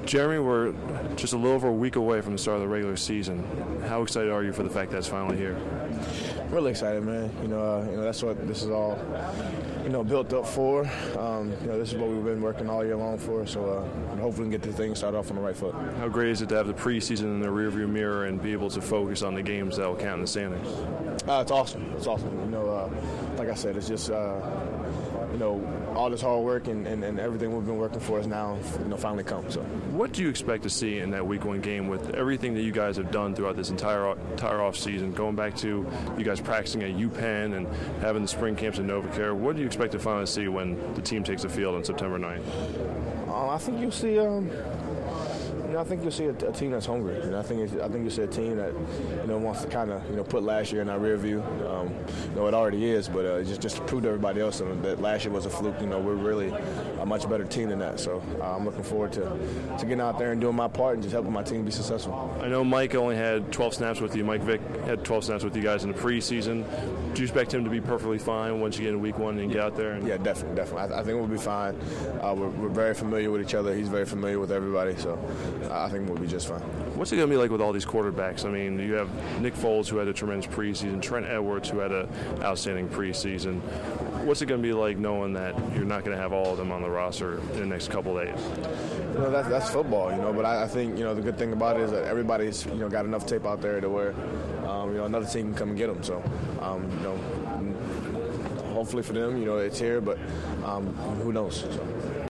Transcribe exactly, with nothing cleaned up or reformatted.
Jeremy, we're just a little over a week away from the start of the regular season. How excited are you for the fact that it's finally here? Really excited, man. You know, uh, you know that's what this is all, you know, built up for. Um, you know, this is what we've been working all year long for. So uh, hopefully we can get the thing started off on the right foot. How great is it to have the preseason in the rearview mirror and be able to focus on the games that will count in the standings? Uh, it's awesome. It's awesome. You know, uh, like I said, it's just uh, you know all this hard work and, and, and everything we've been working for is now you know finally come. So, what do you expect to see in that week one game with everything that you guys have done throughout this entire entire off season, going back to you guys practicing at UPenn and having the spring camps in NovaCare? What do you expect to finally see when the team takes the field on September ninth? Uh, I think you'll see. Um, You know, I think you'll see a, a team that's hungry. You know, I think it's, I think you'll see a team that you know wants to kind of you know put last year in our rear view. Um, you know, it already is, but uh, just just to prove to everybody else that last year was a fluke. You know, we're really a much better team than that. So uh, I'm looking forward to to getting out there and doing my part and just helping my team be successful. I know Mike only had twelve snaps with you. Mike Vick had twelve snaps with you guys in the preseason. Do you expect him to be perfectly fine once you get in week one and get out there? And yeah, definitely, definitely. I, I think we'll be fine. Uh, we're, we're very familiar with each other. He's very familiar with everybody, so I think we'll be just fine. What's it going to be like with all these quarterbacks? I mean, you have Nick Foles, who had a tremendous preseason, Trent Edwards, who had an outstanding preseason. What's it going to be like knowing that you're not going to have all of them on the roster in the next couple of days? You know, that's, that's football, you know, but I, I think, you know, the good thing about it is that everybody's, you know, got enough tape out there to where, um, you know, another team can come and get them. So, um, you know, hopefully for them, you know, it's here, but um, who knows? So.